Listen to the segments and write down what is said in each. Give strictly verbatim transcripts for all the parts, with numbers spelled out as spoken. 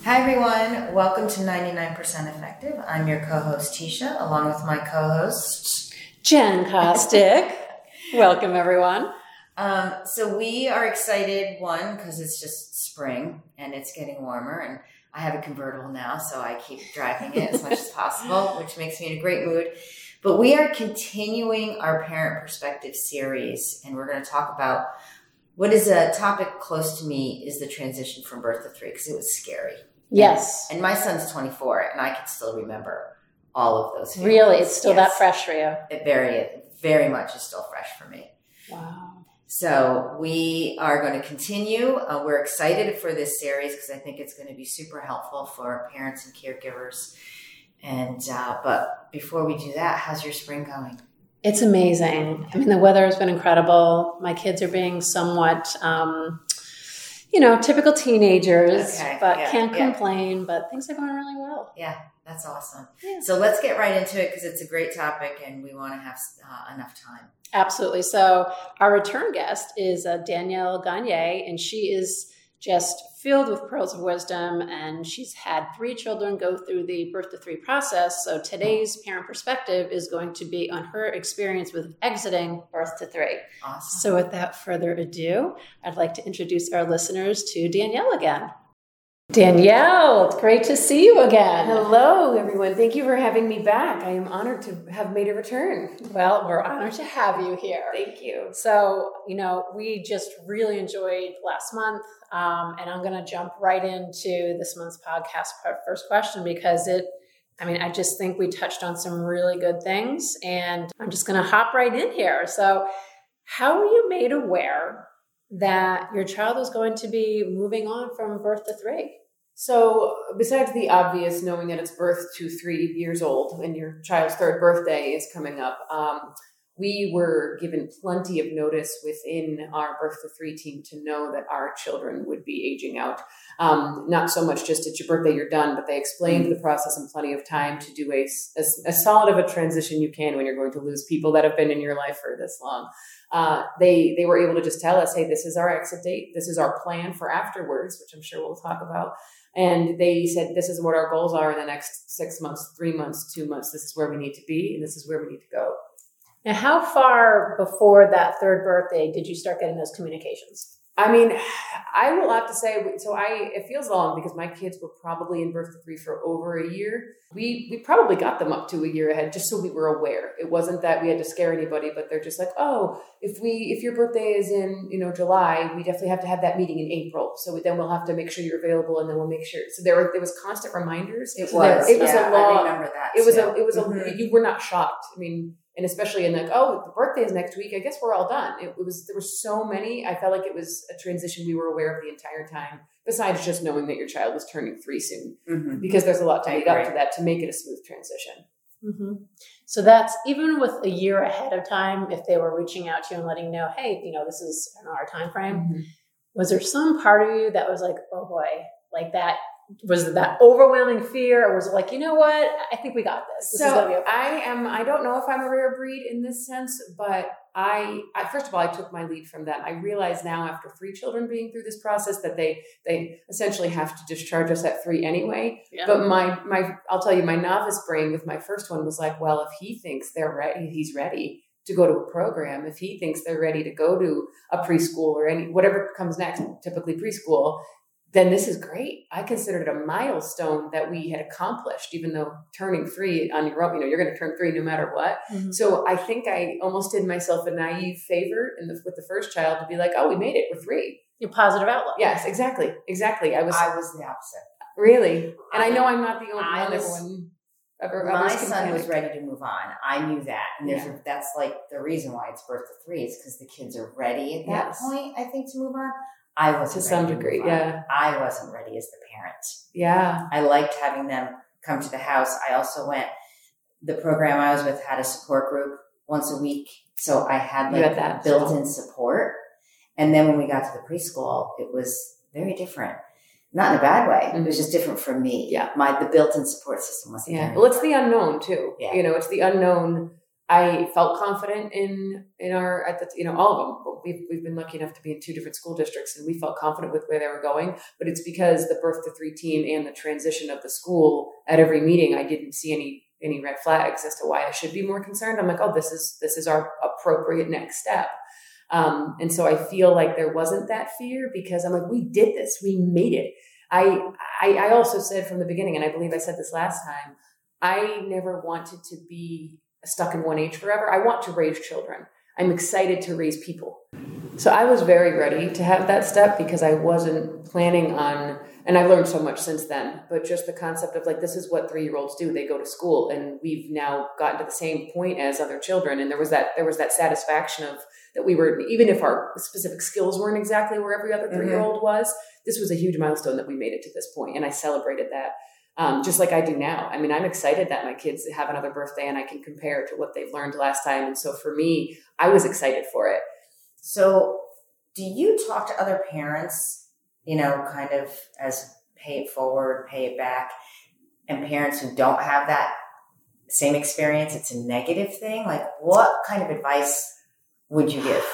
Hi everyone, welcome to ninety-nine percent Effective. I'm your co-host Tisha, along with my co-host Jen Kostick. Welcome everyone. Um, so we are excited, one, because it's just spring and it's getting warmer, and I have a convertible now, so I keep driving it as much as possible, which makes me in a great mood. But we are continuing our Parent Perspective series, and we're going to talk about what is a topic close to me is the transition from birth to three, because it was scary. Yes. And, and my son's twenty-four, and I can still remember all of those feelings. Really? It's still yes. that fresh for you? It very, very much is still fresh for me. Wow. So we are going to continue. Uh, we're excited for this series because I think it's going to be super helpful for parents and caregivers. And uh, but before we do that, how's your spring going? It's amazing. I mean, the weather has been incredible. My kids are being somewhat, um, you know, typical teenagers, okay. but yeah, can't yeah. complain. But things are going really well. Yeah, that's awesome. Yeah. So let's get right into it because it's a great topic and we want to have uh, enough time. Absolutely. So our return guest is uh, Danielle Gagne, and she is just filled with pearls of wisdom, and she's had three children go through the birth to three process. So today's Parent Perspective is going to be on her experience with exiting birth to three. Awesome. So without further ado, I'd like to introduce our listeners to Danielle again. Danielle, it's great to see you again. Hello, everyone. Thank you for having me back. I am honored to have made a return. Well, we're honored to have you here. Thank you. So, you know, we just really enjoyed last month, um, and I'm going to jump right into this month's podcast first question because it, I mean, I just think we touched on some really good things, and I'm just going to hop right in here. So, how were you made aware that your child is going to be moving on from birth to three? So besides the obvious, knowing that it's birth to three years old and your child's third birthday is coming up, um, we were given plenty of notice within our birth to three team to know that our children would be aging out. Um, not so much just at your birthday, you're done, but they explained mm-hmm. the process in plenty of time to do a, a, as solid of a transition you can when you're going to lose people that have been in your life for this long. Uh, they, they were able to just tell us, hey, this is our exit date. This is our plan for afterwards, which I'm sure we'll talk about. And they said, this is what our goals are in the next six months, three months, two months. This is where we need to be, and this is where we need to go. Now, how far before that third birthday did you start getting those communications? I mean, I will have to say, so I, it feels long because my kids were probably in birth to three for over a year. We, we probably got them up to a year ahead just so we were aware. It wasn't that we had to scare anybody, but they're just like, oh, if we, if your birthday is in, you know, July, we definitely have to have that meeting in April. So then we'll have to make sure you're available, and then we'll make sure. So there were, there was constant reminders. It so was, there, it was yeah, a long, I remember that. It was too. a, it was mm-hmm. a, you were not shocked. I mean, and especially in like, oh, the birthday is next week. I guess we're all done. It, it was, there were so many. I felt like it was a transition we were aware of the entire time, besides just knowing that your child was turning three soon, mm-hmm. because there's a lot to lead up to that to make it a smooth transition. Mm-hmm. So that's even with a year ahead of time, if they were reaching out to you and letting you know, hey, you know, this is in our time frame. Mm-hmm. Was there some part of you that was like, oh boy, like that? Was that overwhelming fear, or was it like, you know what? I think we got this. This so is gonna be okay. I am, I don't know if I'm a rare breed in this sense, but I, I, first of all, I took my lead from them. I realize now after three children being through this process that they, they essentially have to discharge us at three anyway. Yeah. But my, my, I'll tell you, my novice brain with my first one was like, well, if he thinks they're ready, he's ready to go to a program. If he thinks they're ready to go to a preschool or any, whatever comes next, typically preschool, then this is great. I considered it a milestone that we had accomplished, even though turning three on your own, you know, you're going to turn three no matter what. Mm-hmm. So I think I almost did myself a naive favor in the, with the first child to be like, oh, we made it. We're three. Your positive outlook. Yes, exactly. Exactly. I was, I was the opposite. Really? And I, I know I'm not the only I one. Was, everyone, ever, my son was ready to move on. I knew that. And there's yeah. a, that's like the reason why it's birth to three is because the kids are ready at that yes. point, I think, to move on. I wasn't to some ready degree, to yeah. I wasn't ready as the parent. Yeah. I liked having them come to the house. I also went, the program I was with had a support group once a week. So I had like that built-in support. And then when we got to the preschool, it was very different. Not in a bad way. Mm-hmm. It was just different for me. Yeah. My, the built-in support system wasn't yeah. there. Well, it's the unknown too. Yeah. You know, it's the unknown I felt confident in in our at the you know all of them. We've we've been lucky enough to be in two different school districts, and we felt confident with where they were going. But it's because the birth to three team and the transition of the school at every meeting, I didn't see any any red flags as to why I should be more concerned. I'm like, oh, this is this is our appropriate next step. Um, and so I feel like there wasn't that fear because I'm like, we did this, we made it. I, I I also said from the beginning, and I believe I said this last time, I never wanted to be stuck in one age forever. I want to raise children. I'm excited to raise people. So I was very ready to have that step because I wasn't planning on, and I've learned so much since then, but just the concept of like, this is what three-year-olds do. They go to school, and we've now gotten to the same point as other children. And there was that, there was that satisfaction of that we were, even if our specific skills weren't exactly where every other three-year-old mm-hmm. was, this was a huge milestone that we made it to this point. And I celebrated that. Um, just like I do now. I mean, I'm excited that my kids have another birthday and I can compare to what they've learned last time. And so for me, I was excited for it. So do you talk to other parents, you know, kind of as pay it forward, pay it back, and parents who don't have that same experience, it's a negative thing? Like, what kind of advice would you give?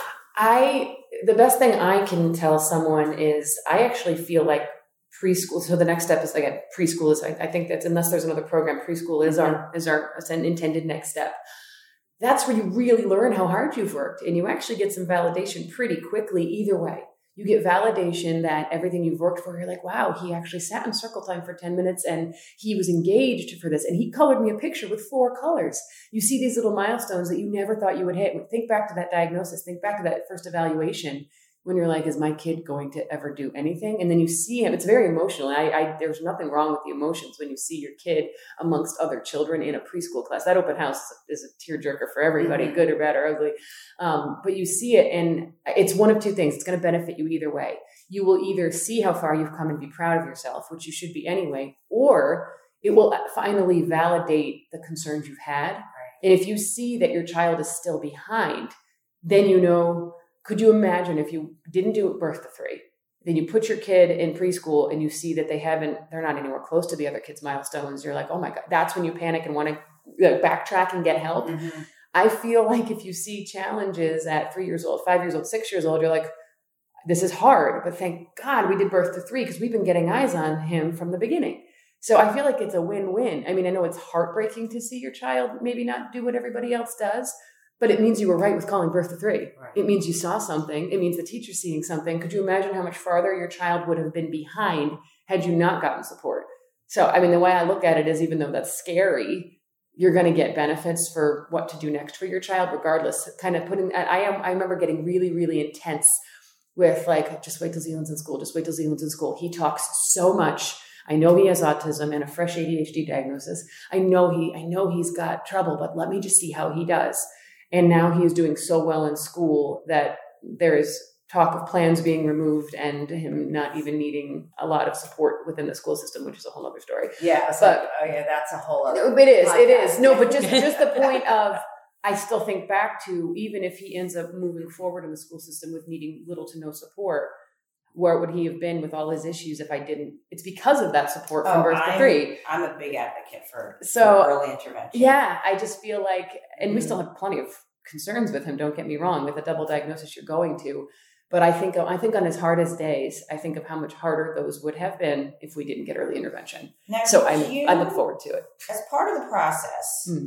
I, the best thing I can tell someone is I actually feel like preschool. So the next step is again, preschool is, I, I think that's, unless there's another program, preschool is our, is our is an intended next step. That's where you really learn how hard you've worked, and you actually get some validation pretty quickly. Either way, you get validation that everything you've worked for, you're like, wow, he actually sat in circle time for ten minutes and he was engaged for this. And he colored me a picture with four colors. You see these little milestones that you never thought you would hit. Think back to that diagnosis, think back to that first evaluation, when you're like, is my kid going to ever do anything? And then you see him. It's very emotional. I, I, there's nothing wrong with the emotions when you see your kid amongst other children in a preschool class. That open house is a tearjerker for everybody, mm-hmm. good or bad or ugly. Um, but you see it, and it's one of two things. It's going to benefit you either way. You will either see how far you've come and be proud of yourself, which you should be anyway, or it will finally validate the concerns you've had. Right. And if you see that your child is still behind, then you know. Could you imagine if you didn't do birth to three, then you put your kid in preschool and you see that they haven't, they're not anywhere close to the other kids' milestones. You're like, oh my God, that's when you panic and want to like, backtrack and get help. Mm-hmm. I feel like if you see challenges at three years old, five years old, six years old, you're like, this is hard, but thank God we did birth to three because we've been getting eyes on him from the beginning. So I feel like it's a win-win. I mean, I know it's heartbreaking to see your child maybe not do what everybody else does, but it means you were right with calling birth to three. Right. It means you saw something. It means the teacher's seeing something. Could you imagine how much farther your child would have been behind had you not gotten support? So, I mean, the way I look at it is even though that's scary, you're going to get benefits for what to do next for your child, regardless. Kind of putting, I am, I remember getting really, really intense with like, just wait till Zealand's in school. Just wait till Zealand's in school. He talks so much. I know he has autism and a fresh A D H D diagnosis. I know he, I know he's got trouble, but let me just see how he does. And now he is doing so well in school that there is talk of plans being removed and him not even needing a lot of support within the school system, which is a whole other story. Yeah. But like, oh yeah, that's a whole other It is, podcast. It is. No, but just, just the point of, I still think back to, even if he ends up moving forward in the school system with needing little to no support, where would he have been with all his issues if I didn't? It's because of that support from oh, birth to I'm, three. I'm a big advocate for, so, for early intervention. Yeah, I just feel like, and mm-hmm. we still have plenty of concerns with him, don't get me wrong, with a double diagnosis you're going to. But I think I think on his hardest days, I think of how much harder those would have been if we didn't get early intervention. Now, so I you, I look forward to it. As part of the process, hmm.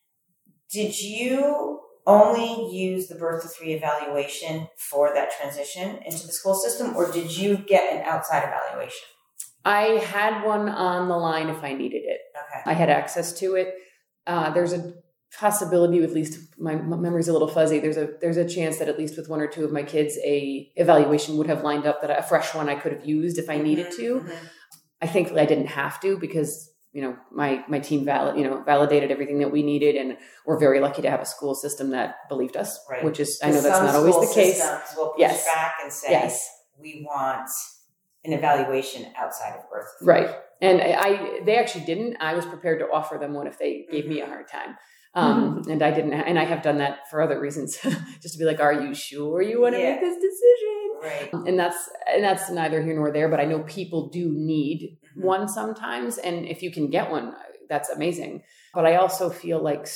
did you only use the birth to three evaluation for that transition into the school system, or did you get an outside evaluation? I had one on the line if I needed it. Okay. I had access to it. Uh, there's a possibility, at least my, my memory's a little fuzzy. There's a there's a chance that at least with one or two of my kids, a evaluation would have lined up, that a fresh one I could have used if I mm-hmm, needed to. Mm-hmm. I think I didn't have to because you know my my team valid you know validated everything that we needed, and we're very lucky to have a school system that believed us. Right. Which is I know that's not always the case. Will push yes. back and say yes. we want an evaluation outside of birth. Right. And I, I they actually didn't. I was prepared to offer them one if they gave mm-hmm. me a hard time. Um, mm-hmm. And I didn't, ha- and I have done that for other reasons, just to be like, are you sure you want to yeah. make this decision? Right. And that's, and that's neither here nor there, but I know people do need mm-hmm. one sometimes. And if you can get one, that's amazing. But I also feel like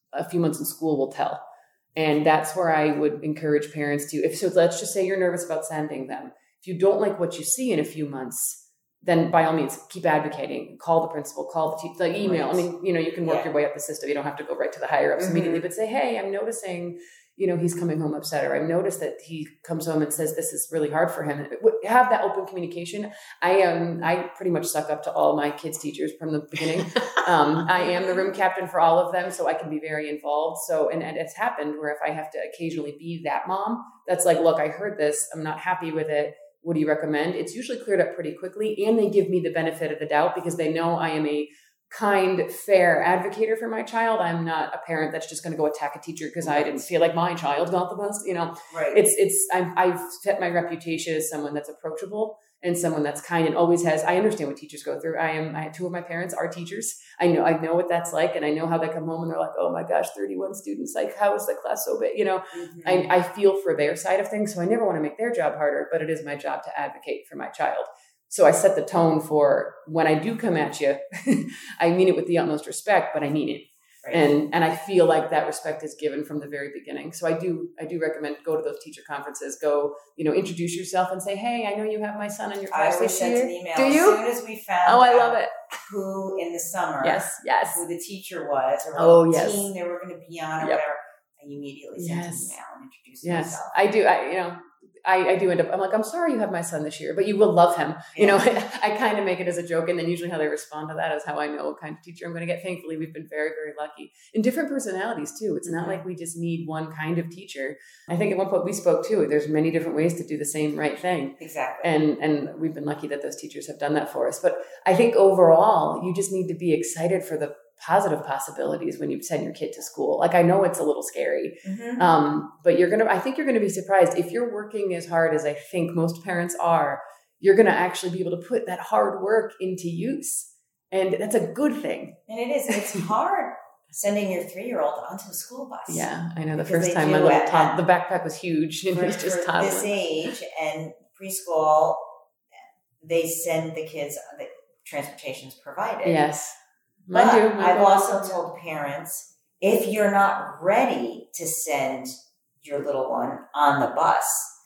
a few months in school will tell. And that's where I would encourage parents to, if so, let's just say you're nervous about sending them. If you don't like what you see in a few months, then by all means, keep advocating. Call the principal, call the teacher, like email. Right. I mean, you know, you can work yeah. your way up the system. You don't have to go right to the higher ups mm-hmm. immediately, but say, hey, I'm noticing, you know, he's coming home upset, or I've noticed that he comes home and says this is really hard for him. Have that open communication. I am, I pretty much suck up to all my kids' teachers from the beginning. um, I am the room captain for all of them, so I can be very involved. So, and, and it's happened where if I have to occasionally be that mom, that's like, look, I heard this. I'm not happy with it. What do you recommend? It's usually cleared up pretty quickly, and they give me the benefit of the doubt because they know I am a kind, fair advocate for my child. I'm not a parent that's just going to go attack a teacher because I didn't feel like my child got the best. You know, right. it's it's I'm, I've set my reputation as someone that's approachable and someone that's kind and always has. I understand what teachers go through. I am. I have two of my parents are teachers. I know. I know what that's like, and I know how they come home and they're like, "Oh my gosh, thirty-one students! Like, how is the class so big?" You know, mm-hmm. I, I feel for their side of things, so I never want to make their job harder. But it is my job to advocate for my child. So I set the tone for when I do come at you, I mean it with the utmost respect, but I mean it. Right. And and I feel like that respect is given from the very beginning. So I do I do recommend go to those teacher conferences, go, you know, introduce yourself and say, hey, I know you have my son in your class I always this sent year. an email do as you? soon as we found oh, I love it. who in the summer yes, yes. who the teacher was or oh, what yes. team they were going to be on or yep. whatever. I immediately sent yes. an email and introduced yes. myself. I do. I you know I, I do end up, I'm like, I'm sorry you have my son this year, but you will love him. You know, I, I kind of make it as a joke. And then usually how they respond to that is how I know what kind of teacher I'm going to get. Thankfully, we've been very, very lucky. And different personalities too. It's not like we just need one kind of teacher. I think at one point we spoke too, there's many different ways to do the same right thing. Exactly. And, and we've been lucky that those teachers have done that for us. But I think overall, you just need to be excited for the positive possibilities when you send your kid to school. Like, I know it's a little scary, mm-hmm. um, but you're going to, I think you're going to be surprised if you're working as hard as I think most parents are, you're going to actually be able to put that hard work into use. And that's a good thing. And it is, it's hard sending your three-year-old onto a school bus. Yeah. I know the first time my little top, the backpack was huge and for, it was just for this age and preschool, they send the kids, the transportation's provided. Yes. But Mine do. Mine I've do. also told parents, if you're not ready to send your little one on the bus,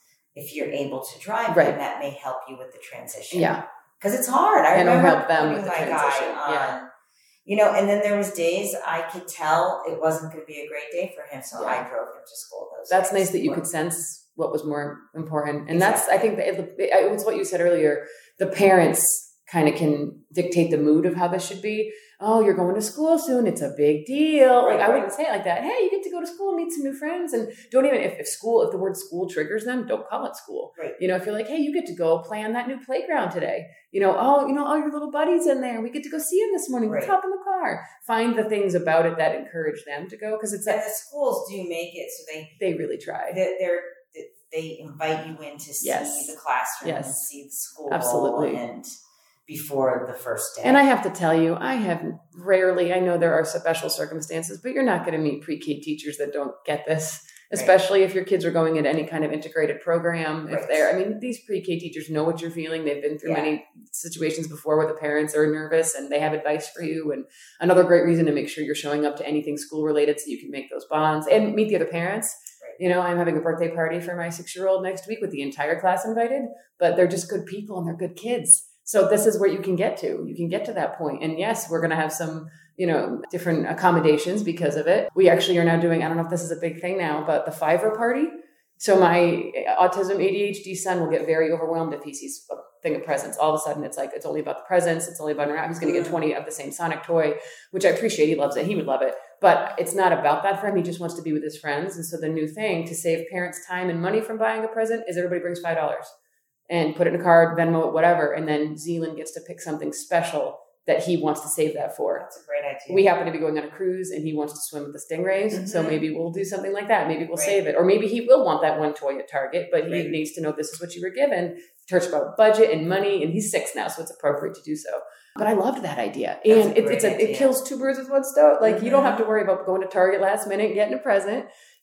if you're able to drive, right. then that may help you with the transition. Yeah. Because it's hard. I and remember help them putting with the my transition. guy on, yeah. you know, and then there was days I could tell it wasn't going to be a great day for him, so yeah. I drove him to school those That's days. nice that you could sense what was more important. And exactly. that's, I think, that it, it was what you said earlier. The parents kind of can dictate the mood of how this should be. Oh, you're going to school soon. It's a big deal. Right, like I right. wouldn't say it like that. Hey, you get to go to school and meet some new friends. And don't even, if, if school, if the word school triggers them, don't call it school. Right. You know, if you're like, hey, you get to go play on that new playground today. You know, oh, you know, all your little buddies in there. We get to go see them this morning. Right. Let's hop in the car. Find the things about it that encourage them to go. Because it's and a, the schools do make it so they they really try. They're, they're they invite you in to see yes. the classroom yes. and see the school. Absolutely. And before the first day. And I have to tell you, I have rarely, I know there are special circumstances, but you're not going to meet pre-K teachers that don't get this, especially right. if your kids are going into any kind of integrated program. If right. they're, I mean, these pre-K teachers know what you're feeling. They've been through yeah. many situations before where the parents are nervous and they have advice for you. And another great reason to make sure you're showing up to anything school related so you can make those bonds and meet the other parents. Right. You know, I'm having a birthday party for my six-year-old next week with the entire class invited, but they're just good people and they're good kids. So this is where you can get to. You can get to that point. And yes, we're going to have some, you know, different accommodations because of it. We actually are now doing, I don't know if this is a big thing now, but the Fiverr party. So my autism A D H D son will get very overwhelmed if he sees a thing of presents. All of a sudden, it's like, it's only about the presents. It's only about, he's going to get twenty of the same Sonic toy, which I appreciate. He loves it. He would love it. But it's not about that for him. He just wants to be with his friends. And so the new thing to save parents time and money from buying a present is everybody brings five dollars. And put it in a card, Venmo it, whatever. And then Zealand gets to pick something special that he wants to save that for. That's a great idea. We happen to be going on a cruise and he wants to swim with the stingrays. Mm-hmm. So maybe we'll do something like that. Maybe we'll right. save it. Or maybe he will want that one toy at Target, but right. he needs to know this is what you were given. Talks about budget and money, and he's six now, so it's appropriate to do so. But I loved that idea. That's and a it, it's a, idea. it kills two birds with one stone. Like mm-hmm. you don't have to worry about going to Target last minute, getting a present.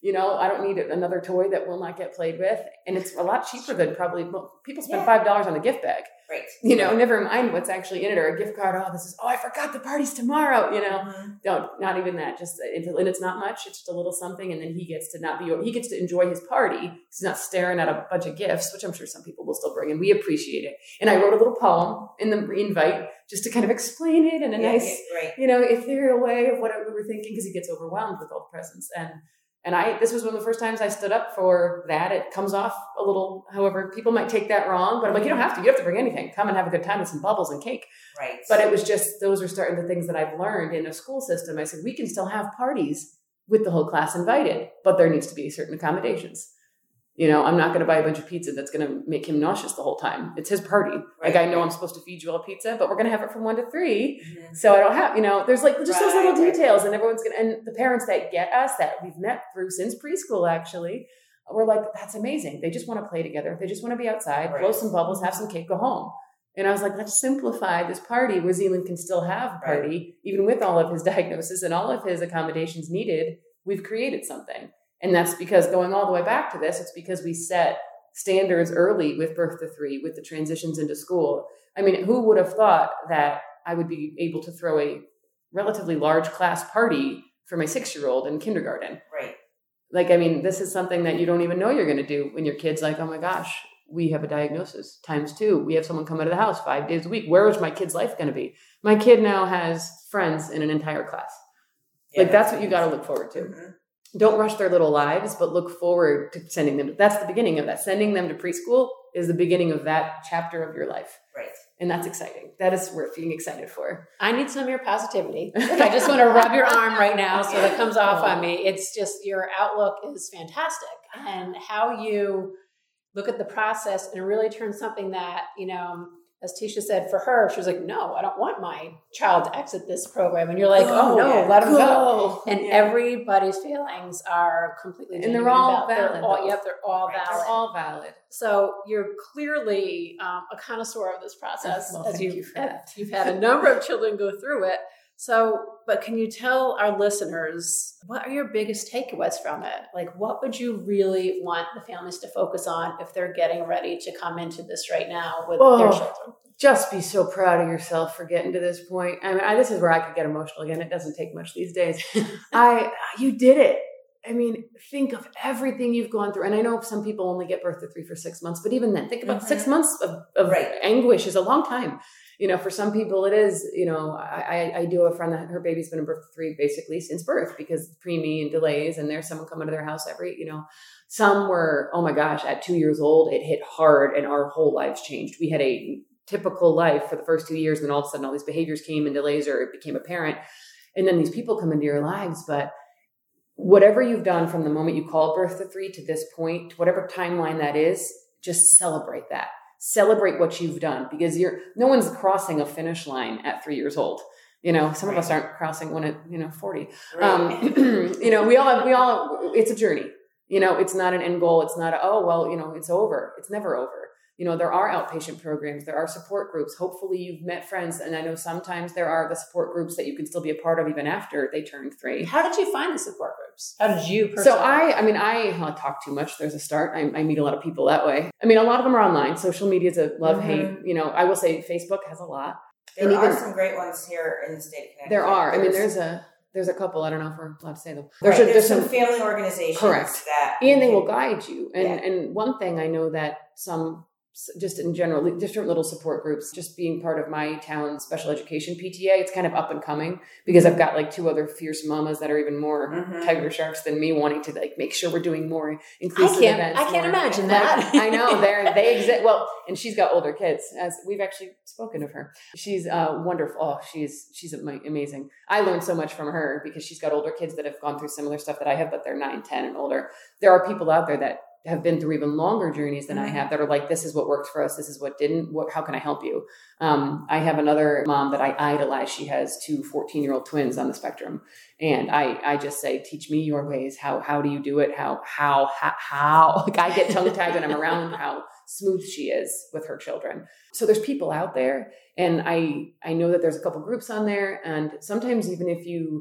You know, I don't need another toy that will not get played with. And it's a lot cheaper than probably, well, people spend Yeah. five dollars on a gift bag. Right. You know, never mind what's actually in it, or a gift card. Oh, this is, oh, I forgot the party's tomorrow. You know, Mm-hmm. no, not even that. Just, and it's not much. It's just a little something. And then he gets to not be, he gets to enjoy his party. He's not staring at a bunch of gifts, which I'm sure some people will still bring. And we appreciate it. And I wrote a little poem in the invite just to kind of explain it in a Yeah, nice, yeah, right. you know, ethereal way of what we were thinking, because he gets overwhelmed with all the presents. And And I, this was one of the first times I stood up for that. It comes off a little, however, people might take that wrong, but I'm like, you don't have to, you don't have to bring anything. Come and have a good time with some bubbles and cake. Right. But it was just, those are starting the things that I've learned in a school system. I said, we can still have parties with the whole class invited, but there needs to be certain accommodations. You know, I'm not going to buy a bunch of pizza that's going to make him nauseous the whole time. It's his party. Right. Like, I know I'm supposed to feed you all pizza, but we're going to have it from one to three. Mm-hmm. So I don't have, you know, there's like just those Right, little right. details, and everyone's going to, and the parents that get us, that we've met through since preschool, actually, we're like, that's amazing. They just want to play together. They just want to be outside, Right. blow some bubbles, have some cake, go home. And I was like, let's simplify this party where Zealand can still have a party, even with all of his diagnosis and all of his accommodations needed. We've created something. And that's because, going all the way back to this, it's because we set standards early with birth to three, with the transitions into school. I mean, who would have thought that I would be able to throw a relatively large class party for my six-year-old in kindergarten? Right. Like, I mean, this is something that you don't even know you're going to do when your kid's like, oh my gosh, we have a diagnosis times two. We have someone come into the house five days a week. Where is my kid's life going to be? My kid now has friends in an entire class. Yeah, Like, that's what you got to look forward to. Mm-hmm. Don't rush their little lives, but look forward to sending them. That's the beginning of that. Sending them to preschool is the beginning of that chapter of your life. Right. And that's exciting. That is worth being excited for. I need some of your positivity. I just want to rub your arm right now so that comes off on me. It's just, your outlook is fantastic, and how you look at the process and really turn something that, you know, as Tisha said, for her, she was like, no, I don't want my child to exit this program. And you're like, oh, Oh, no, yeah. let them go. Go. And Yeah. everybody's feelings are completely And they're genuine all about- they're valid, all- though. Yep, they're all Right. valid. They're all valid. So you're clearly um, a connoisseur of this process, Well, as thank you've, you for had- that. you've had a number of children go through it. So, but can you tell our listeners, what are your biggest takeaways from it? Like, what would you really want the families to focus on if they're getting ready to come into this right now with Oh. their children? Just be so proud of yourself for getting to this point. I mean, I, this is where I could get emotional again. It doesn't take much these days. I, you did it. I mean, think of everything you've gone through. And I know some people only get birth to three for six months, but even then, think about Mhm. six months of, of Right. anguish is a long time. You know, for some people it is, you know, I, I, I do have a friend that her baby's been in birth to three basically since birth because preemie and delays, and there's someone coming to their house every, you know, some were, oh my gosh, at two years old, it hit hard and our whole lives changed. We had a typical life for the first two years. And then all of a sudden all these behaviors came and delays, or it became apparent. And then these people come into your lives. But whatever you've done from the moment you called birth to three to this point, whatever timeline that is, just celebrate that. Celebrate what you've done, because you're, no one's crossing a finish line at three years old. You know, some of us aren't crossing one at, you know, forty. Right. Um, you know, we all have, we all, it's a journey. You know, it's not an end goal. It's not, a, oh, well, you know, it's over. It's never over. You know, there are outpatient programs. There are support groups. Hopefully you've met friends. And I know sometimes there are the support groups that you can still be a part of even after they turn three. How did you find the support groups? How did you personally? So I, I mean, I well, I talk too much. There's a start. I, I meet a lot of people that way. I mean, a lot of them are online. Social media is a love Mhm. hate. You know, I will say Facebook has a lot. There and are even- some great ones here in the state of Connecticut. There are. I mean, there's a there's a couple. I don't know if we're allowed to say them. There's, a- right, there's, some, family organizations Correct. that and they will guide you. And Yeah. and one thing I know that some, just in general, different little support groups, just being part of my town's special education P T A, it's kind of up and coming because I've got like two other fierce mamas that are even more Mhm. tiger sharks than me, wanting to like make sure we're doing more I inclusive can't, events. I can't more- imagine that. I know they're, they exist. Well, and she's got older kids, as we've actually spoken of her. She's uh, wonderful. Oh, she's, she's ama- amazing. I learned so much from her because she's got older kids that have gone through similar stuff that I have, but they're nine, ten and older. There are people out there that have been through even longer journeys than I Mhm. have that are like, this is what worked for us. This is what didn't. What, how can I help you? Um, I have another mom that I idolize. She has two fourteen year old twins on the spectrum. And I, I just say, teach me your ways. How, how do you do it? How, how, how, how? Like I get tongue tied when I'm around how smooth she is with her children. So there's people out there. And I, I know that there's a couple groups on there. And sometimes even if you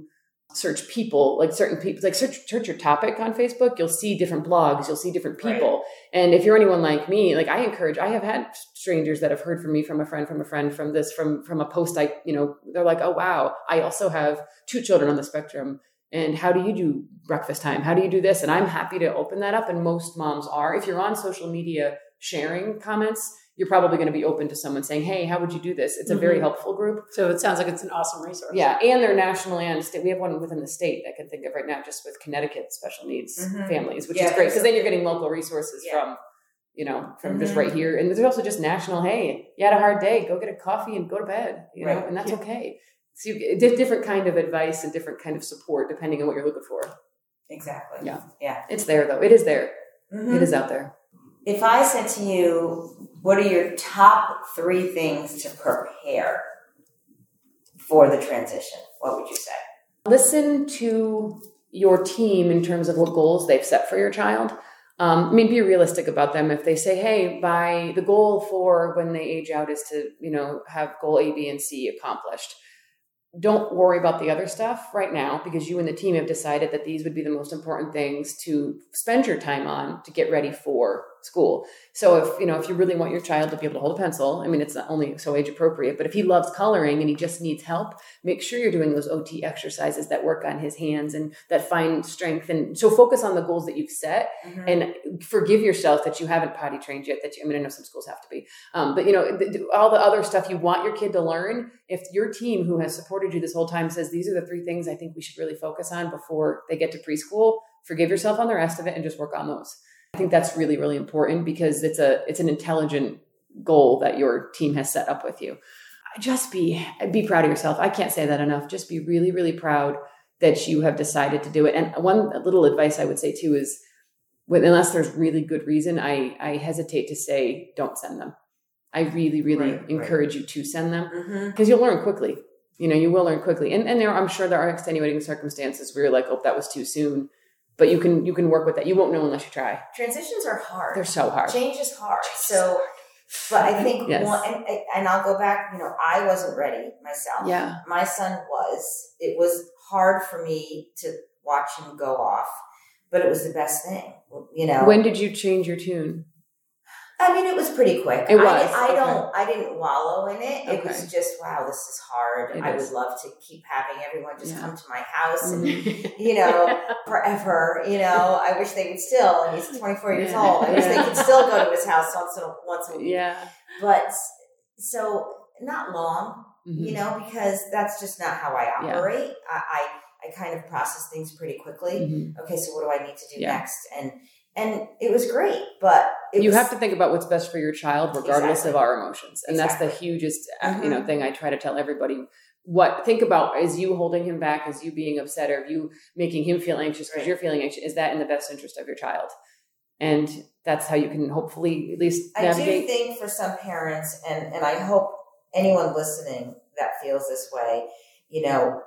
search people, like certain people, like search, search your topic on Facebook, you'll see different blogs, you'll see different people. Right. And if you're anyone like me, like I encourage, I have had strangers that have heard from me, from a friend, from a friend, from this, from, from a post, I, you know, they're like, oh, wow, I also have two children on the spectrum. And how do you do breakfast time? How do you do this? And I'm happy to open that up. And most moms are. If you're on social media sharing comments, you're probably going to be open to someone saying, hey, how would you do this? It's a very mm-hmm. helpful group. So it sounds like it's an awesome resource. Yeah. And they're national and state. We have one within the state I can think of right now, just with Connecticut special needs mm-hmm. families, which yeah, is great because then you're getting local resources yeah. from, you know, from mm-hmm. just right here. And there's also just national, hey, you had a hard day, go get a coffee and go to bed, you right. know, and that's yeah. okay. So you get different kind of advice and different kind of support depending on what you're looking for. Exactly. Yeah. Yeah. It's there though. It is there. Mm-hmm. It is out there. If I said to you, what are your top three things to prepare for the transition? What would you say? Listen to your team in terms of what goals they've set for your child. Um, I mean, be realistic about them. If they say, hey, by the goal for when they age out is to, you know, have goal A, B, and C accomplished. Don't worry about the other stuff right now because you and the team have decided that these would be the most important things to spend your time on to get ready for school. So if, you know, if you really want your child to be able to hold a pencil, I mean, it's not only so age appropriate, but if he loves coloring and he just needs help, make sure you're doing those O T exercises that work on his hands and that find strength. And so focus on the goals that you've set mm-hmm. and forgive yourself that you haven't potty trained yet. That you, I mean, I know some schools have to be, um, but you know, th- all the other stuff you want your kid to learn. If your team who has supported you this whole time says, these are the three things I think we should really focus on before they get to preschool, forgive yourself on the rest of it and just work on those. I think that's really, really important because it's a it's an intelligent goal that your team has set up with you. Just be be proud of yourself. I can't say that enough. Just be really, really proud that you have decided to do it. And one little advice I would say too is, when, unless there's really good reason, I I hesitate to say don't send them. I really, really right, encourage right. you to send them because mm-hmm. you'll learn quickly. You know, you will learn quickly. And and there, I'm sure there are extenuating circumstances where you're like, oh, that was too soon. But you can you can work with that. You won't know unless you try. Transitions are hard. They're so hard. Change is hard. Change so, is hard. But I think yes. one, and, and I'll go back. You know, I wasn't ready myself. Yeah, my son was. It was hard for me to watch him go off, but it was the best thing. You know. When did you change your tune? I mean, it was pretty quick. It was. I, I okay. don't. I didn't wallow in it. Okay. It was just, wow, this is hard. It I is. would love to keep having everyone just yeah. come to my house and, mm-hmm. you know, forever. You know, I wish they could still. And he's twenty-four years yeah. old. I wish they could still go to his house once a once a week. Yeah. But so not long, mm-hmm. you know, because that's just not how I operate. Yeah. I, I I kind of process things pretty quickly. Mm-hmm. Okay, so what do I need to do yeah. next? And And it was great, but it you was, have to think about what's best for your child, regardless exactly. of our emotions. And exactly. that's the hugest, mm-hmm. you know, thing I try to tell everybody. What think about is you holding him back, is you being upset, or you making him feel anxious because right. you're feeling anxious? Is that in the best interest of your child? And that's how you can hopefully at least navigate. I do think for some parents, and and I hope anyone listening that feels this way, you know,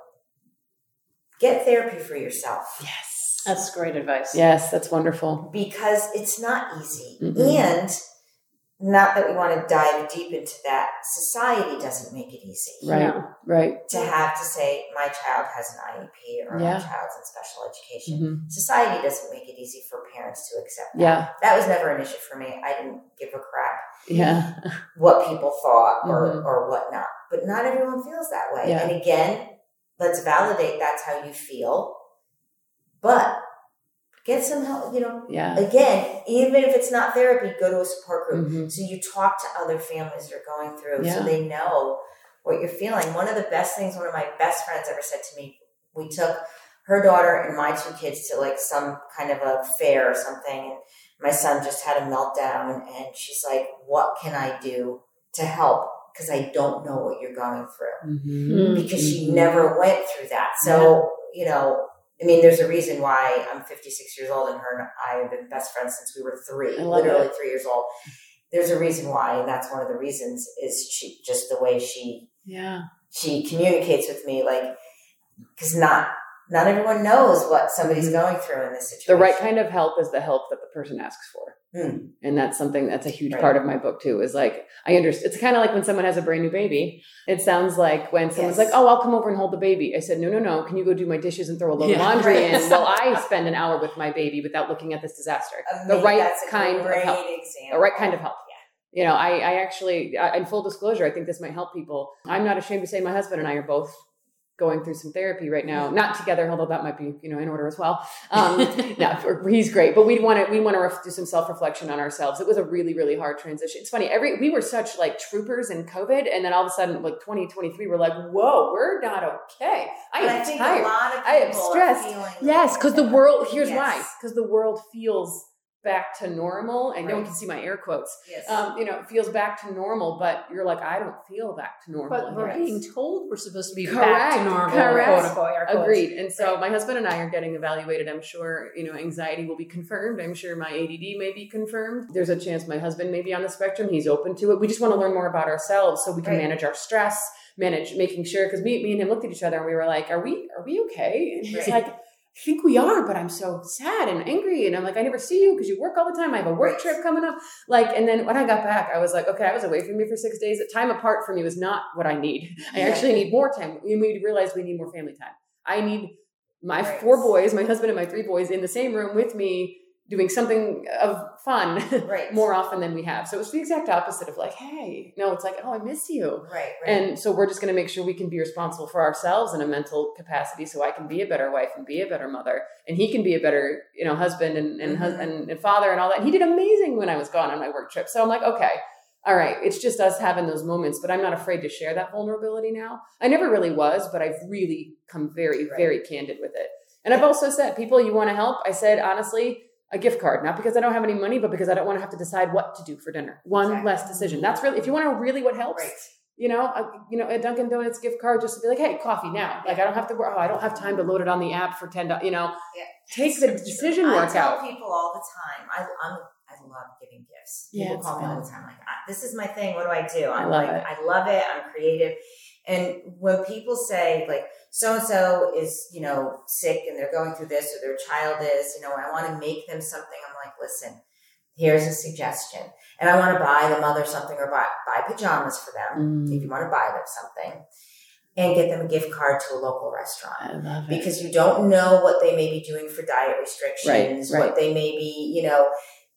get therapy for yourself. Yes. That's great advice. Yes, that's wonderful. Because it's not easy. Mm-hmm. And not that we want to dive deep into that, society doesn't make it easy. Right, yeah. right. To have to say, my child has an I E P or yeah. my child's in special education. Mm-hmm. Society doesn't make it easy for parents to accept that. Yeah. That was never an issue for me. I didn't give a crap yeah. what people thought or, mm-hmm. or whatnot. But not everyone feels that way. Yeah. And again, let's validate that's how you feel. But get some help, you know, yeah. again, even if it's not therapy, go to a support group. Mm-hmm. So you talk to other families you're going through yeah. so they know what you're feeling. One of the best things one of my best friends ever said to me, we took her daughter and my two kids to like some kind of a fair or something. And my son just had a meltdown and she's like, what can I do to help? Because I don't know what you're going through. Mm-hmm. Because she never went through that. So, yeah. you know, I mean, there's a reason why I'm fifty-six years old and her and I have been best friends since we were three, literally it. three years old. There's a reason why, and that's one of the reasons is she just the way she yeah she communicates with me, like because not not everyone knows what somebody's going through in this situation. The right kind of help is the help that the person asks for. Mm. And that's something that's a huge right. part of my book too, is like, I understand. It's kind of like when someone has a brand new baby. It sounds like when someone's yes. like, oh, I'll come over and hold the baby. I said, no, no, no. Can you go do my dishes and throw a load yeah, of laundry right. in while I spend an hour with my baby without looking at this disaster? Amazing. The right that's kind of help. Example. The right kind of help. Yeah. You know, I, I actually, I, in full disclosure, I think this might help people. I'm not ashamed to say my husband and I are both going through some therapy right now, not together, although that might be, you know, in order as well. Um, no, he's great, but we want to, we want to ref- do some self-reflection on ourselves. It was a really, really hard transition. It's funny. Every, we were such like troopers in COVID. And then all of a sudden, like twenty twenty-three, we're like, whoa, we're not okay. I am I think tired. A lot of I am stressed. Yes. Cause the world, here's yes. why. Cause the world feels back to normal, and right. no one can see my air quotes. Yes. Um, you know, it feels back to normal, but you're like, I don't feel back to normal. But we're being told we're supposed to be Correct. back to normal. Correct. Quote, unquote, air quotes. Agreed. And so my husband and I are getting evaluated. I'm sure, you know, anxiety will be confirmed. I'm sure my A D D may be confirmed. There's a chance my husband may be on the spectrum. He's open to it. We just want to learn more about ourselves so we can right. manage our stress, manage making sure, because me, me and him looked at each other and we were like, are we, are we okay? And he's right. like, I think we are, but I'm so sad and angry. And I'm like, I never see you because you work all the time. I have a work right. trip coming up. Like, and then when I got back, I was like, okay, I was away from you for six days. Time apart from you is not what I need. I yeah. actually need more time. We realize we need more family time. I need my right. four boys, my husband and my three boys in the same room with me, doing something of fun right. more often than we have. So it's the exact opposite of like, hey, no, it's like, oh, I miss you. Right, right. And so we're just going to make sure we can be responsible for ourselves in a mental capacity so I can be a better wife and be a better mother. And he can be a better, you know, husband and, and, mm-hmm. husband and father and all that. And he did amazing when I was gone on my work trip. So I'm like, okay, all right. It's just us having those moments, but I'm not afraid to share that vulnerability now. I never really was, but I've really come very, right. very candid with it. And I've also said, people, you want to help? I said, honestly, a gift card, not because I don't have any money, but because I don't want to have to decide what to do for dinner. One exactly. less decision. That's really, if you want to know really what helps, right. you know, a, you know, a Dunkin' Donuts gift card, just to be like, hey, coffee now. Like, I don't have to, oh, I don't have time to load it on the app for ten dollars, you know, yeah. take the decision work I tell out. people all the time, I, I'm, I love giving gifts. People yeah, call me all the time, like, this is my thing. What do I do? I'm I love like, it. I love it. I'm creative. And when people say like, so-and-so is, you know, sick and they're going through this, or their child is, you know, I want to make them something. I'm like, listen, here's a suggestion. And I want to buy the mother something, or buy, buy pajamas for them. Mm. If you want to buy them something, and get them a gift card to a local restaurant. I love it. Because you don't know what they may be doing for diet restrictions, right, right. what they may be, you know,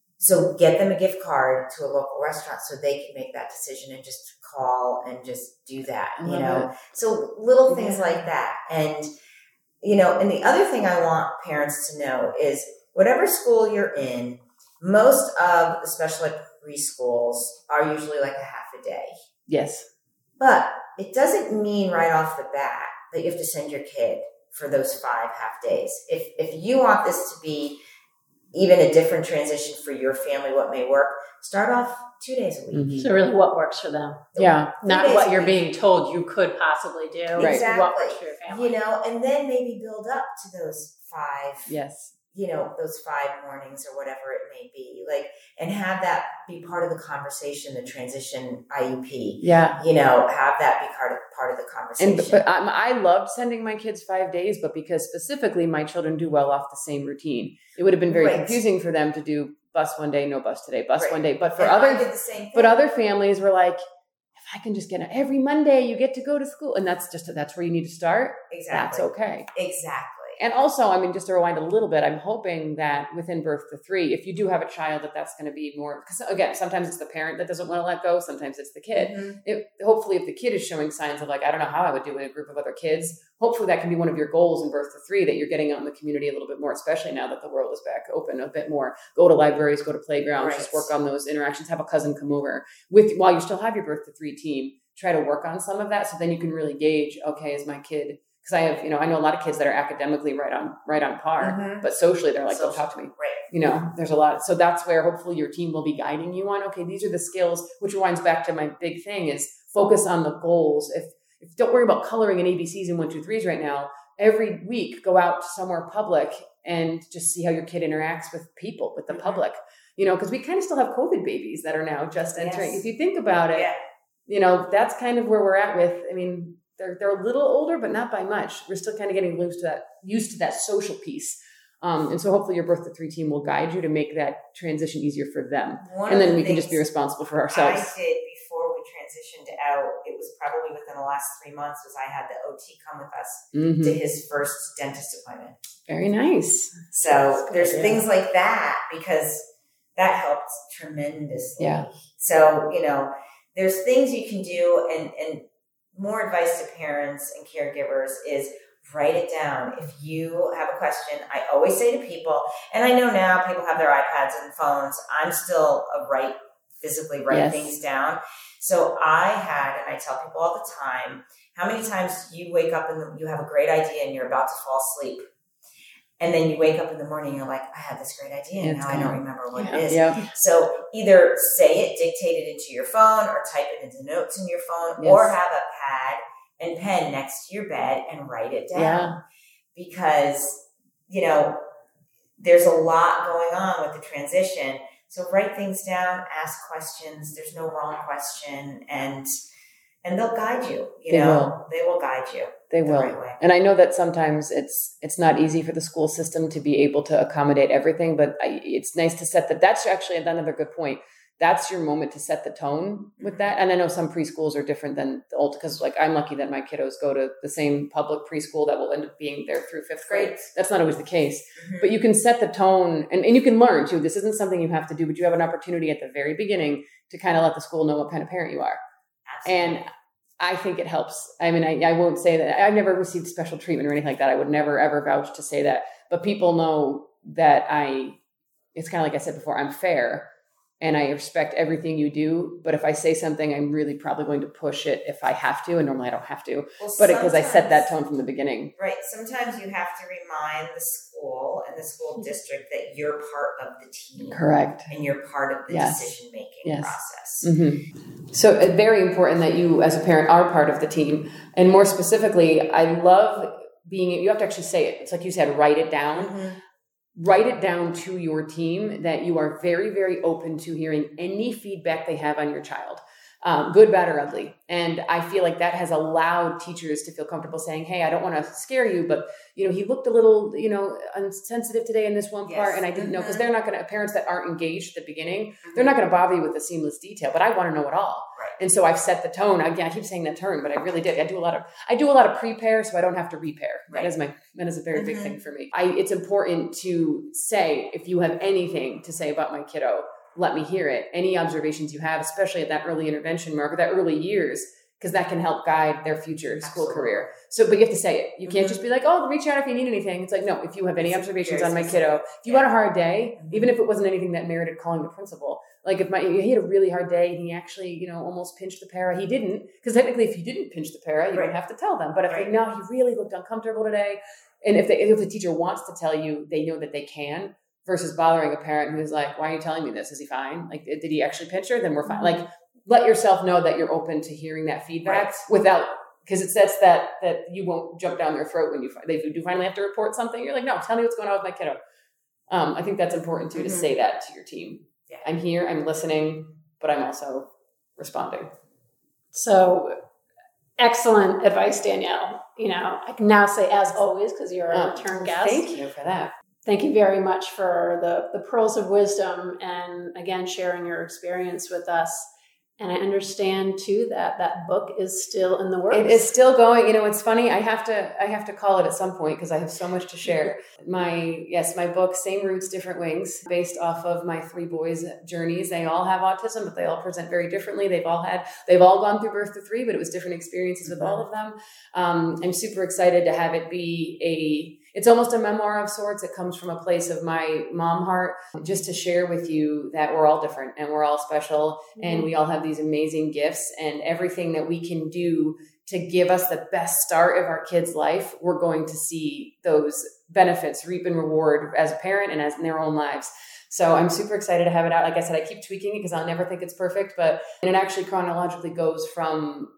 so get them a gift card to a local restaurant so they can make that decision and just call and just do that, you know? It. So little things yeah. like that. And, you know, and the other thing I want parents to know is whatever school you're in, most of the special ed preschools are usually like a half a day. Yes. But it doesn't mean right off the bat that you have to send your kid for those five half days. If if you want this to be even a different transition for your family, what may work, start off two days a week. Mm-hmm. So really what works for them. Yeah. Not what you're being told you could possibly do. Exactly. What works for your family. You know, and then maybe build up to those five. Yes. You know, those five mornings or whatever it may be, like, and have that be part of the conversation, the transition I U P. Yeah. You know, have that be part of, part of the conversation. And, but um, I loved sending my kids five days, but because specifically my children do well off the same routine, it would have been very right. confusing for them to do bus one day, no bus today, bus right. one day. But for and other, I did the same thing. But other families were like, if I can just get it every Monday, you get to go to school. And that's just, that's where you need to start. Exactly. That's okay. Exactly. And also, I mean, just to rewind a little bit, I'm hoping that within birth to three, if you do have a child, that that's going to be more, because again, sometimes it's the parent that doesn't want to let go. Sometimes it's the kid. Mm-hmm. It, hopefully, if the kid is showing signs of like, I don't know how I would do in a group of other kids, hopefully that can be one of your goals in birth to three, that you're getting out in the community a little bit more, especially now that the world is back open a bit more. Go to libraries, go to playgrounds, right. just work on those interactions, have a cousin come over with, while you still have your birth to three team, try to work on some of that. So then you can really gauge, okay, is my kid, because I have, you know, I know a lot of kids that are academically right on, right on par, mm-hmm. but socially they're like, Social, don't talk to me. Right. You know, there's a lot. So that's where hopefully your team will be guiding you on, okay, these are the skills, which rewinds back to my big thing is focus on the goals. If, if don't worry about coloring and A B Cs and one, two, threes right now, every week go out to somewhere public and just see how your kid interacts with people, with the mm-hmm. public, you know, because we kind of still have COVID babies that are now just entering. Yes. If you think about it, yeah. you know, that's kind of where we're at with, I mean, They're they're a little older, but not by much. We're still kind of getting used to that used to that social piece Um, and so hopefully your birth to three team will guide you to make that transition easier for them. One And of then the we can just be things responsible for ourselves. I did before we transitioned out, it was probably within the last three months, was I had the O T come with us Mhm. to his first dentist appointment. Very nice. So there's Yeah. things like that, because that helped tremendously. Yeah. So, you know, there's things you can do, and, and more advice to parents and caregivers is write it down. If you have a question, I always say to people, and I know now people have their iPads and phones. I'm still a write, physically write Yes. things down. So I had, and I tell people all the time, how many times you wake up and you have a great idea and you're about to fall asleep. And then you wake up in the morning and you're like, I had this great idea and It's now I gone. don't remember what Yeah. it is. Yeah. So either say it, dictate it into your phone, or type it into notes in your phone, Yes. or have a pad and pen next to your bed and write it down. Yeah. Because, you know, there's a lot going on with the transition. So write things down, ask questions. There's no wrong question, and and they'll guide you. You They know, will. they will guide you. They the will. right way. And I know that sometimes it's it's not easy for the school system to be able to accommodate everything, but I, it's nice to set that. That's actually another good point. That's your moment to set the tone with that. And I know some preschools are different than the old, because like I'm lucky that my kiddos go to the same public preschool that will end up being there through fifth grade. Right. That's not always the case, Mhm. but you can set the tone, and, and you can learn too. This isn't something you have to do, but you have an opportunity at the very beginning to kind of let the school know what kind of parent you are. Absolutely. And I think it helps. I mean, I, I won't say that I've never received special treatment or anything like that. I would never, ever vouch to say that, but people know that I, it's kind of like I said before, I'm fair and I respect everything you do. But if I say something, I'm really probably going to push it if I have to. And normally I don't have to, Well, but because I set that sometimes- tone from the beginning. Right. Sometimes you have to remind the school and the school district that you're part of the team. Correct. And you're part of the Yes. decision-making Yes. process. Mm-hmm. So it's very important that you as a parent are part of the team. And more specifically, I love being, you have to actually say it. It's like you said, write it down. Mhm. Write it down to your team that you are very, very open to hearing any feedback they have on your child, um, good, bad, or ugly. And I feel like that has allowed teachers to feel comfortable saying, hey, I don't want to scare you, but, you know, he looked a little, you know, insensitive today in this one part. Yes. And I didn't know, because Mhm. they're not going to, parents that aren't engaged at the beginning, they're not going to bother you with the seamless detail, but I want to know it all. Right. And so I've set the tone. Again, I keep saying that term, but I really did. I do a lot of, I do a lot of prepare so I don't have to repair. Right. That is my, that is a very big Mhm. thing for me. I, it's important to say, if you have anything to say about my kiddo, let me hear it. Any observations you have, especially at that early intervention mark or that early years, because that can help guide their future school Absolutely. career. So, but you have to say it. You can't Mhm. just be like, oh, reach out if you need anything. It's like, no, if you have any It's observations very on my specific. kiddo, if you Yeah. had a hard day, Mhm. even if it wasn't anything that merited calling the principal, like if my, he had a really hard day and he actually, you know, almost pinched the para, he didn't, because technically if you didn't pinch the para, you Right. don't have to tell them. But if Right. they know he really looked uncomfortable today, and if they, if the teacher wants to tell you, they know that they can, versus bothering a parent who's like, why are you telling me this? Is he fine? Like, did he actually pinch her? Then we're fine. Like, let yourself know that you're open to hearing that feedback Right. without, because it sets that, that you won't jump down their throat when you, they do finally have to report something. You're like, no, tell me what's going on with my kiddo. Um, I think that's important too, to Mhm. say that to your team. Yeah. I'm here, I'm listening, but I'm also responding. So excellent advice, Danielle. You know, I can now say as always, because you're a Oh, return guest. Thank you for that. Thank you very much for the, the pearls of wisdom and again, sharing your experience with us. And I understand too that that book is still in the works. It is still going. You know, it's funny. I have to, I have to call it at some point because I have so much to share. My, yes, my book, Same Roots, Different Wings, based off of my three boys' journeys. They all have autism, but they all present very differently. They've all had, they've all gone through birth to three, but it was different experiences with all of them. Um, I'm super excited to have it be a, it's almost a memoir of sorts. It comes from a place of my mom heart, just to share with you that we're all different and we're all special and we all have these amazing gifts, and everything that we can do to give us the best start of our kids' life, we're going to see those benefits reap and reward as a parent and as in their own lives. So I'm super excited to have it out. Like I said, I keep tweaking it because I'll never think it's perfect, but and it actually chronologically goes from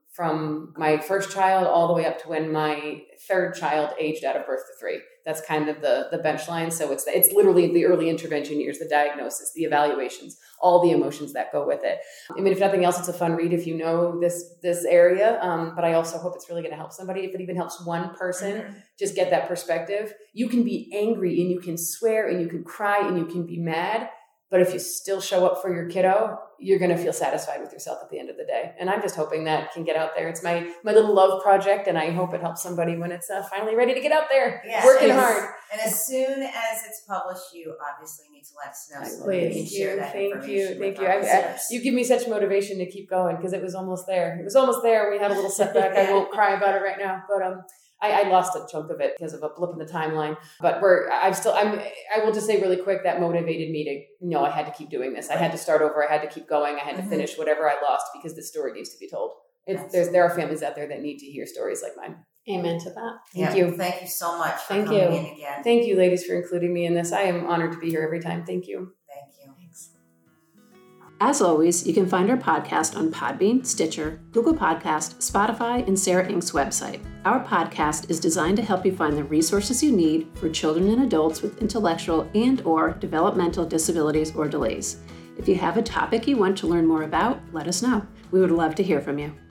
from my first child all the way up to when my third child aged out of birth to three. That's kind of the, the bench line. So it's it's literally the early intervention years, the diagnosis, the evaluations, all the emotions that go with it. I mean, if nothing else, it's a fun read if you know this this area. Um, but I also hope it's really going to help somebody. If it even helps one person, mm-hmm. just get that perspective. You can be angry and you can swear and you can cry and you can be mad. But if you still show up for your kiddo, you're going to feel satisfied with yourself at the end of the day. And I'm just hoping that can get out there. It's my my little love project, and I hope it helps somebody when it's uh, finally ready to get out there, yes, working hard. And as soon as it's published, you obviously need to let us know. So Please, we can share that thank you, thank you. I, I, you give me such motivation to keep going because it was almost there. It was almost there. We had a little setback. I won't cry about it right now, but um. I, I lost a chunk of it because of a blip in the timeline, but we're, I'm still, I'm, I will just say really quick, that motivated me to, you know, I had to keep doing this. I had to start over. I had to keep going. I had to mm-hmm. finish whatever I lost because the story needs to be told. It's, there's, there are families out there that need to hear stories like mine. Amen to that. Thank yeah, you. Thank you so much for Thank coming you. in again. Thank you, ladies, for including me in this. I am honored to be here every time. Thank you. Thank you. Thanks. As always, you can find our podcast on Podbean, Stitcher, Google Podcast, Spotify, and Sarah Incorporated's website. Our podcast is designed to help you find the resources you need for children and adults with intellectual and or developmental disabilities or delays. If you have a topic you want to learn more about, let us know. We would love to hear from you.